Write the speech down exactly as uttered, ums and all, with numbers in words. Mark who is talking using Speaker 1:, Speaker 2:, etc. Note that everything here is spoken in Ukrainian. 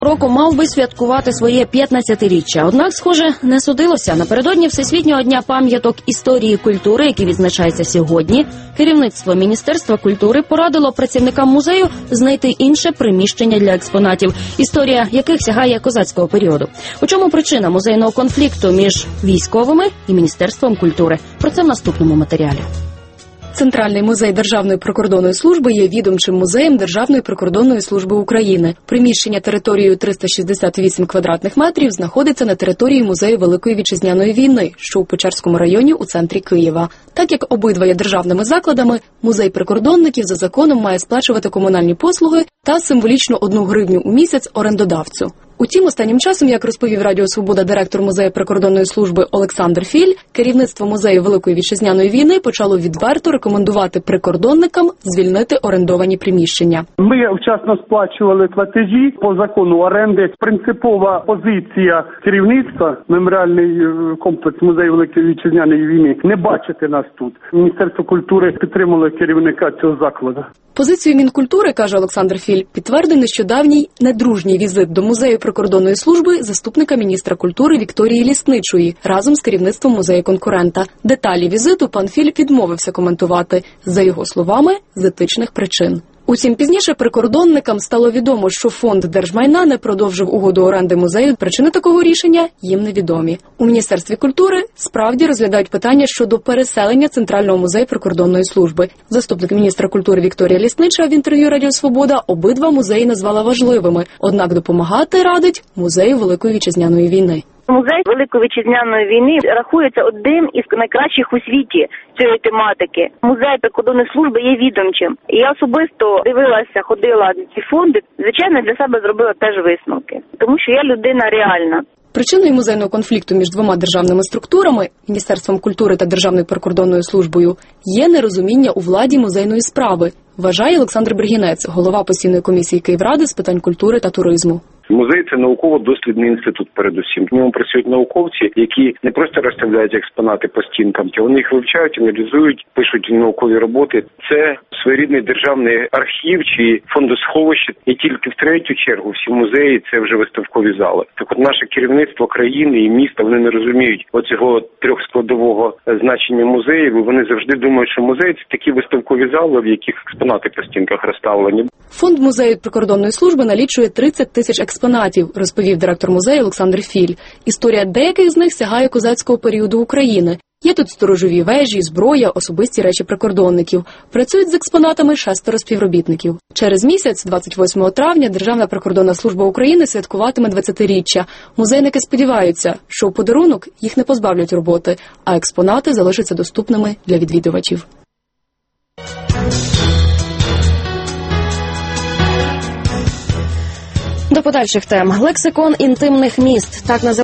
Speaker 1: Року мав би святкувати своє п'ятнадцятиріччя. Однак, схоже, не судилося. Напередодні Всесвітнього дня пам'яток історії культури, який відзначається сьогодні, керівництво Міністерства культури порадило працівникам музею знайти інше приміщення для експонатів, історія яких сягає козацького періоду. У чому причина музейного конфлікту між військовими і Міністерством культури? Про це в наступному матеріалі.
Speaker 2: Центральний музей Державної прикордонної служби є відомчим музеєм Державної прикордонної служби України. Приміщення територією триста шістдесят вісім квадратних метрів знаходиться на території музею Великої Вітчизняної війни, що у Печерському районі у центрі Києва. Так як обидва є державними закладами, музей прикордонників за законом має сплачувати комунальні послуги та символічно одну гривню у місяць орендодавцю. Утім, останнім часом, як розповів Радіо Свобода директор музею прикордонної служби Олександр Філь, керівництво музею Великої Вітчизняної війни почало відверто рекомендувати прикордонникам звільнити орендовані приміщення.
Speaker 3: Ми вчасно сплачували платежі по закону оренди. Принципова позиція керівництва меморіальний комплекс музею Великої Вітчизняної війни не бачити нас тут. Міністерство культури підтримало керівника цього закладу.
Speaker 2: Позицію Мінкультури, каже Олександр Філь, підтвердив нещодавній недружній візит до музею прикордонної служби заступника міністра культури Вікторії Лісничої разом з керівництвом музею-конкурента. Деталі візиту пан Філь відмовився коментувати, за його словами, з етичних причин. Утім, пізніше прикордонникам стало відомо, що фонд держмайна не продовжив угоду оренди музею. Причини такого рішення їм невідомі. У Міністерстві культури справді розглядають питання щодо переселення Центрального музею прикордонної служби. Заступник міністра культури Вікторія Ліснича в інтерв'ю Радіо Свобода обидва музеї назвала важливими, однак допомагати радить музею Великої Вітчизняної війни.
Speaker 4: Музей Великої Вітчизняної війни рахується одним із найкращих у світі цієї тематики. Музей прикордонної служби є відомчим. І я особисто дивилася, ходила на ці фонди. Звичайно, для себе зробила теж висновки, тому що я людина реальна.
Speaker 2: Причиною музейного конфлікту між двома державними структурами – Міністерством культури та Державною прикордонною службою – є нерозуміння у владі музейної справи, вважає Олександр Бригінець, голова постійної комісії Київради з питань культури та туризму.
Speaker 5: Музей – це науково-дослідний інститут передусім. В ньому працюють науковці, які не просто розставляють експонати по стінкам, вони їх вивчають, аналізують, пишуть наукові роботи. Це своєрідний державний архів чи фондосховище. І тільки в третю чергу всі музеї – це вже виставкові зали. Так от наше керівництво країни і міста, вони не розуміють оцього трьохскладового значення музеїв. Вони завжди думають, що музей – це такі виставкові зали, в яких експонати по стінках розставлені.
Speaker 2: Фонд музею прикордонної служби налічує тридцять тисяч експонатів, розповів директор музею Олександр Філь. Історія деяких з них сягає козацького періоду України. Є тут сторожові вежі, зброя, особисті речі прикордонників. Працюють з експонатами шестеро співробітників. Через місяць, двадцять восьмого травня, Державна прикордонна служба України святкуватиме двадцятиріччя. Музейники сподіваються, що у подарунок їх не позбавлять роботи, а експонати залишаться доступними для відвідувачів.
Speaker 1: До подальших тем. Лексикон інтимних міст. Так називається